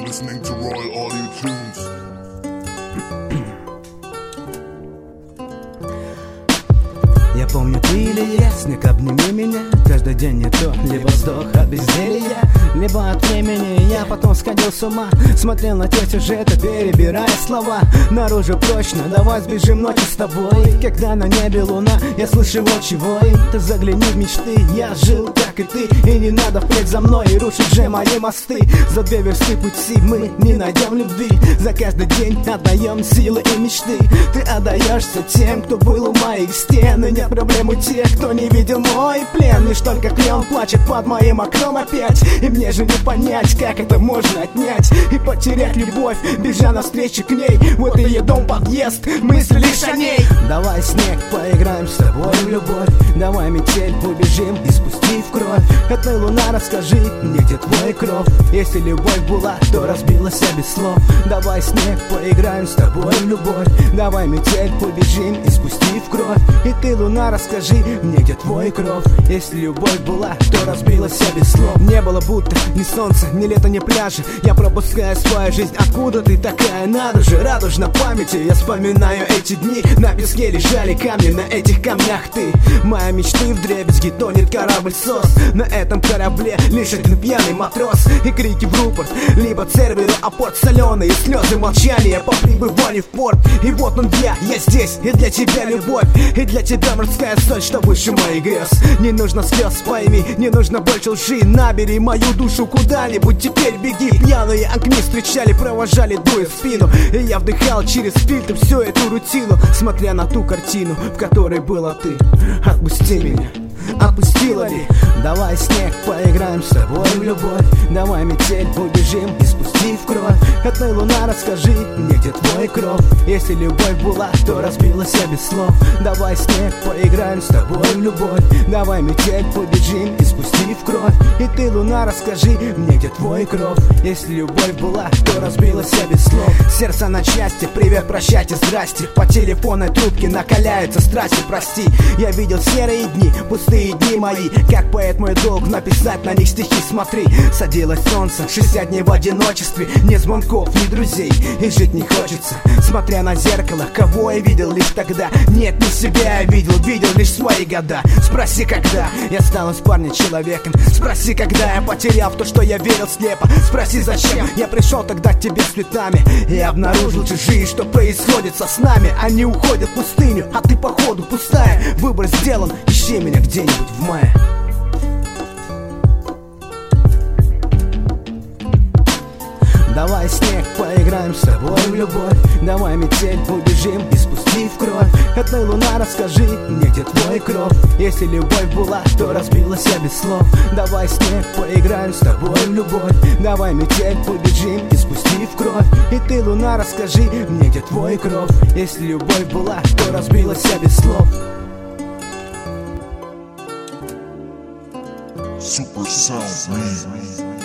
listening to Royal Audio Tunes. Я помню, ты или я, снег, обними меня. Каждый день не то, либо вздох от безделья, либо от времени. Я потом сходил с ума, смотрел на те сюжеты, перебирая слова. Наружу прочно, давай сбежим ночью с тобой. Когда на небе луна, я слышу волчий вой. Ты загляни в мечты, я жил, как и ты. И не надо впредь за мной и рушить же мои мосты. За 2 версты пути мы не найдем любви. За каждый день отдаем силы и мечты. Ты отдаешься тем, кто был у моих стен. И нет проблем у тех, кто не видел мой плен. Лишь только клен плачет под моим окном опять. И мне же не понять, как это можно отнять и потерять любовь, бежа навстречу к ней. Вот и ее дом, подъезд, мысли лишь о ней. Давай, снег, поиграем с тобой в любовь. Давай, метель, убежим и спусти в кровь. Это луна, расскажи мне, где твой кров. Если любовь была, то разбилась без слов. Давай, снег, поиграем с тобой в любовь. Давай, метель, убежим и спусти в кровь. И ты, луна, расскажи мне, где твой кров. Если любовь была, то разбилась без слов. Не было будто ни солнца, ни лета, ни пляжа. Я пропускаю свою жизнь, откуда ты такая? Надо же, радужно памяти. Я вспоминаю эти дни. На песке лежали камни, на этих камнях ты. Моя мечты вдребезги, тонет корабль СОС. На этом корабле лишь один пьяный матрос. И крики в рупор, либо церберу, а порт соленые слезы молчания по прибыванию в порт. И вот он я здесь, и для тебя любовь, и для тебя морская соль, что выше моих грез. Не нужно слез, пойми, не нужно больше лжи. Набери мою душу куда-нибудь, теперь беги. Пьяные огни встречали, провожали, дуя в спину. И я вдыхал через фильтр всю эту рутину, смотря на ту картину, в которой была ты. Отпусти меня, отпустила ли? Давай, снег, поиграем с тобой в любовь. Давай, метель, убежим и спусти в кровь. Это луна, расскажи мне, где твой кров. Если любовь была, то разбилась без слов. Давай, снег, поиграем с тобой в любовь. Давай, метель, побежим и спусти в кровь. И ты, луна, расскажи мне, где твой кров. Если любовь была, то разбилась без слов. Сердце на части, привет, прощайте, здрасте. По телефонной трубке накаляются страсти, прости. Я видел серые дни, пустые дни мои. Как поэт мой долг написать на них стихи, смотри. Садилось солнце, 60 дней в одиночестве. Ни звонков, ни друзей, и жить не хочется. Смотря на зеркало, кого я видел лишь тогда. Нет, не себя я видел лишь свои года. Спроси, когда я стану с парнем человеком. Спроси, когда я потерял то, что я верил слепо. Спроси, зачем я пришел тогда к тебе с цветами. И обнаружил чужие, что происходит со снами. Они уходят в пустыню, а ты походу пустая. Выбор сделан, ищи меня где-нибудь в мае. Давай, снег, поиграем с тобой в любовь. Давай, метель, убежим и спусти в кровь. Это луна, расскажи мне, где твой кров. Если любовь была, то разбилась без слов. Давай, снег, поиграем с тобой в любовь. Давай, метель, убежим и спусти в кровь. И ты, луна, расскажи мне, где твой кров. Если любовь была, то разбилась без слов. Super Sound Man.